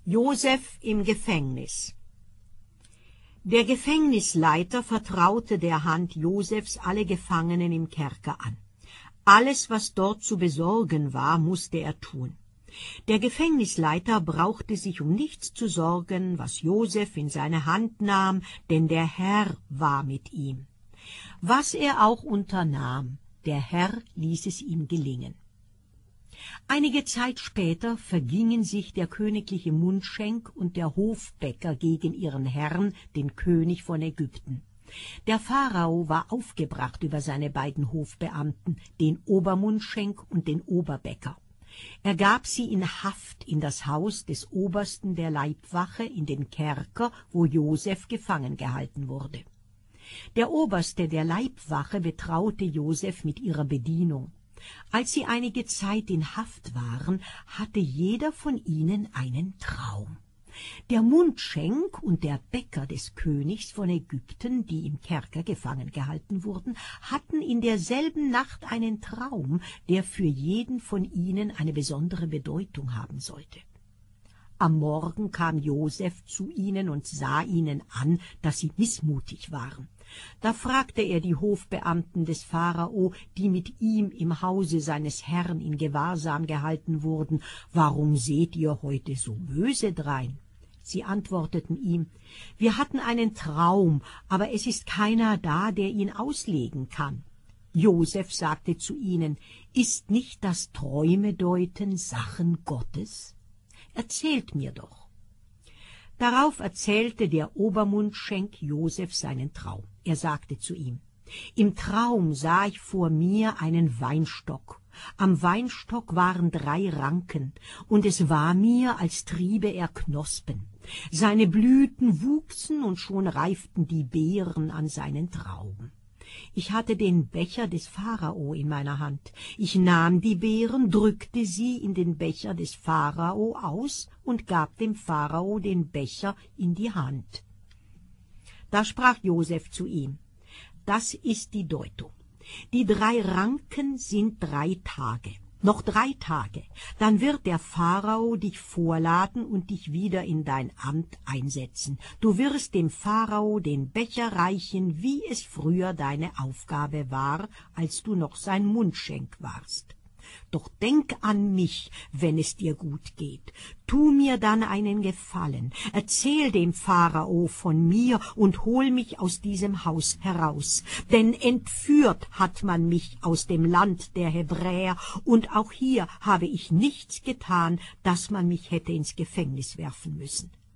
Josef im Gefängnis. Der Gefängnisleiter vertraute der Hand Josefs alle Gefangenen im Kerker an. Alles, was dort zu besorgen war, musste er tun. Der Gefängnisleiter brauchte sich um nichts zu sorgen, was Josef in seine Hand nahm, denn der Herr war mit ihm. Was er auch unternahm, der Herr ließ es ihm gelingen. Einige Zeit später vergingen sich der königliche Mundschenk und der Hofbäcker gegen ihren Herrn, den König von Ägypten. Der Pharao war aufgebracht über seine beiden Hofbeamten, den Obermundschenk und den Oberbäcker. Er gab sie in Haft in das Haus des Obersten der Leibwache in den Kerker, wo Josef gefangen gehalten wurde. Der Oberste der Leibwache betraute Josef mit ihrer Bedienung. Als sie einige Zeit in Haft waren, hatte jeder von ihnen einen Traum. Der Mundschenk und der Bäcker des Königs von Ägypten, die im Kerker gefangen gehalten wurden, hatten in derselben Nacht einen Traum, der für jeden von ihnen eine besondere Bedeutung haben sollte. Am Morgen kam Josef zu ihnen und sah ihnen an, dass sie missmutig waren. Da fragte er die Hofbeamten des Pharao, die mit ihm im Hause seines Herrn in Gewahrsam gehalten wurden, »Warum seht ihr heute so böse drein?« Sie antworteten ihm, »Wir hatten einen Traum, aber es ist keiner da, der ihn auslegen kann.« Josef sagte zu ihnen, »Ist nicht das Träumedeuten Sachen Gottes? Erzählt mir doch.« Darauf erzählte der Obermundschenk Josef seinen Traum. Er sagte zu ihm, »Im Traum sah ich vor mir einen Weinstock. Am Weinstock waren 3 Ranken, und es war mir, als triebe er Knospen. Seine Blüten wuchsen, und schon reiften die Beeren an seinen Trauben. Ich hatte den Becher des Pharao in meiner Hand. Ich nahm die Beeren, drückte sie in den Becher des Pharao aus und gab dem Pharao den Becher in die Hand.« Da sprach Josef zu ihm, »Das ist die Deutung. Die 3 Ranken sind 3 Tage. Noch 3 Tage, dann wird der Pharao dich vorladen und dich wieder in dein Amt einsetzen. Du wirst dem Pharao den Becher reichen, wie es früher deine Aufgabe war, als du noch sein Mundschenk warst. Doch denk an mich, wenn es dir gut geht. Tu mir dann einen Gefallen, erzähl dem Pharao von mir und hol mich aus diesem Haus heraus. Denn entführt hat man mich aus dem Land der Hebräer, und auch hier habe ich nichts getan, dass man mich hätte ins Gefängnis werfen müssen.